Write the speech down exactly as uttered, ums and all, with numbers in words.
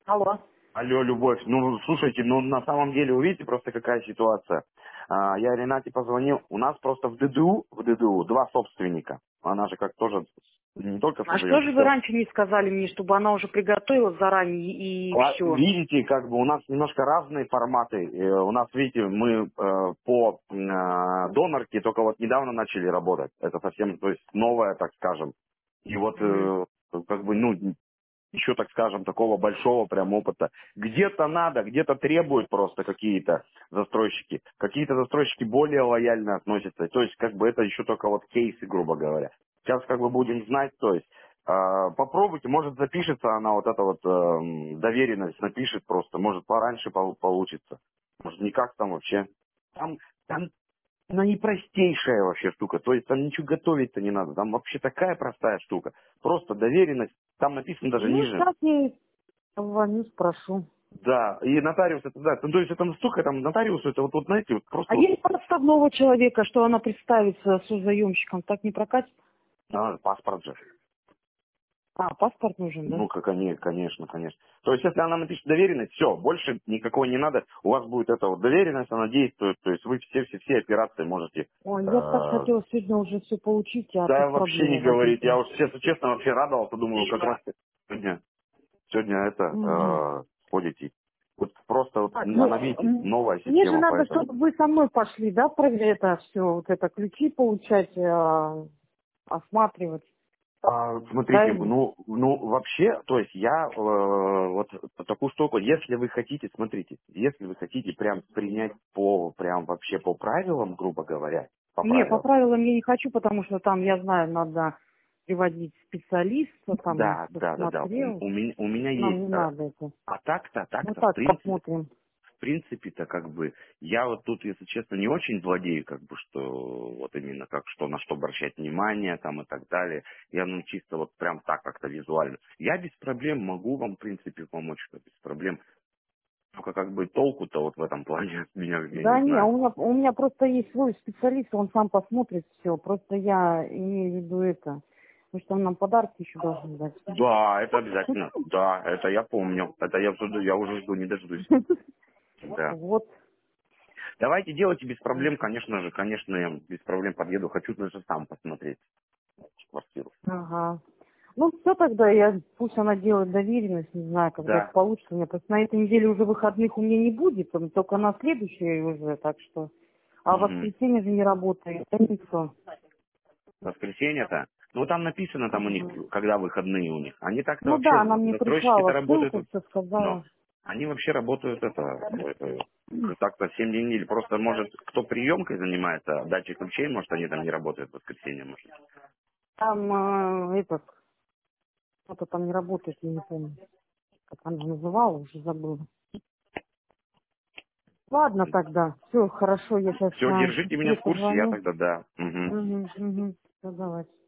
Алло. Алло, Любовь, ну, слушайте, ну, на самом деле, вы видите просто какая ситуация. А, я Ренате позвонил, у нас просто в ДДУ, в ДДУ два собственника. Она же как тоже не только А что же вы созаемщик. раньше не сказали мне, чтобы она уже приготовила заранее и А, все? Видите, как бы у нас немножко разные форматы. Э, У нас, видите, мы э, по э, донорке только вот недавно начали работать. Это совсем, то есть новое, так скажем. И вот Мгм. э, как бы, ну, еще, так скажем, такого большого прям опыта. Где-то надо, где-то требуют просто какие-то застройщики. Какие-то застройщики более лояльно относятся. То есть, как бы это еще только вот кейсы, грубо говоря. Сейчас как бы будем знать, то есть, э, попробуйте, может запишется она вот эта вот эм, доверенность, напишет просто, может пораньше пол- получится. Может никак там вообще. Там, там она непростейшая вообще штука. То есть там ничего готовить-то не надо. Там вообще такая простая штука. Просто доверенность. Там написано даже Ну, ниже. сейчас я звоню, спрошу. Да. И нотариус это, да. Ну, то есть это настолько там нотариусу, это вот, вот знаете, вот А просто вот есть подставного человека, что она представится созаемщиком, так не прокатит? а, паспорт же. А, паспорт нужен, да? Ну, как они, конечно, конечно. То есть, если она напишет доверенность, все, больше никакой не надо. У вас будет эта вот доверенность, она действует. То есть вы все-все-все операции можете Ой, я так э, хотела сегодня уже все получить, а да, тут вообще не проблема говорить. Я возникла. уж, честно, честно, вообще радовался, думаю, как раз сегодня Сегодня это Мгм. э, ходите. Вот просто вот Так, ну, она, видите, м, новая мне же система, надо, поэтому. чтобы вы со мной пошли, да, про это все, вот это, ключи получать, а, осматривать, А, смотрите, правильно? ну, ну вообще, то есть я э, вот такую штуку, если вы хотите, смотрите, если вы хотите прям принять по, прям вообще по правилам, грубо говоря, по Не, по правилам, правилам я не хочу, потому что там, я знаю, надо приводить специалиста, там, да, кто да, да, да, у, смотрел. у меня, у меня Нам не есть, э, надо это. а так-то, Мы так-то, в так принципе, посмотрим. в принципе-то как бы я вот тут, если честно, не очень владею, как бы, что вот именно как что на что обращать внимание там и так далее. Я ну чисто вот прям так как-то визуально. Я без проблем могу вам, в принципе, помочь, что без проблем. Только как бы толку-то вот в этом плане от меня, я не Да не, знаю. у меня, у меня просто есть свой специалист, он сам посмотрит все. Просто я имею в виду это. Потому что он нам подарки еще должен дать. Да, это обязательно. Да, это я помню. Это я, жду- я уже жду, не дождусь. Да. Вот. Давайте делайте без проблем, конечно же, конечно, я без проблем подъеду. Хочу даже сам посмотреть квартиру. Ага. Ну, все тогда, я, пусть она делает доверенность, не знаю, когда это Да. получится. У меня просто на этой неделе уже выходных у меня не будет, там только на следующей уже, так что. А в Мгм. воскресенье же не работает, пятницу. Воскресенье-то. Ну, там написано там у них, Мгм. когда выходные у них. Они так-то Ну да, вообще, она мне застройщики-то прислала работают, ссылку, вот, все но сказала. они вообще работают это, это так-то семь дней недели. Просто, может, кто приемкой занимается, дачей ключей, может, они там не работают в воскресенье, может. Там э, этот, кто-то там не работает, я не помню, как она называла, уже забыла. Ладно тогда, все хорошо, я сейчас Все, на держите меня сестре в курсе, я позвоню. тогда, да. Мгм. Угу, угу, все, давайте.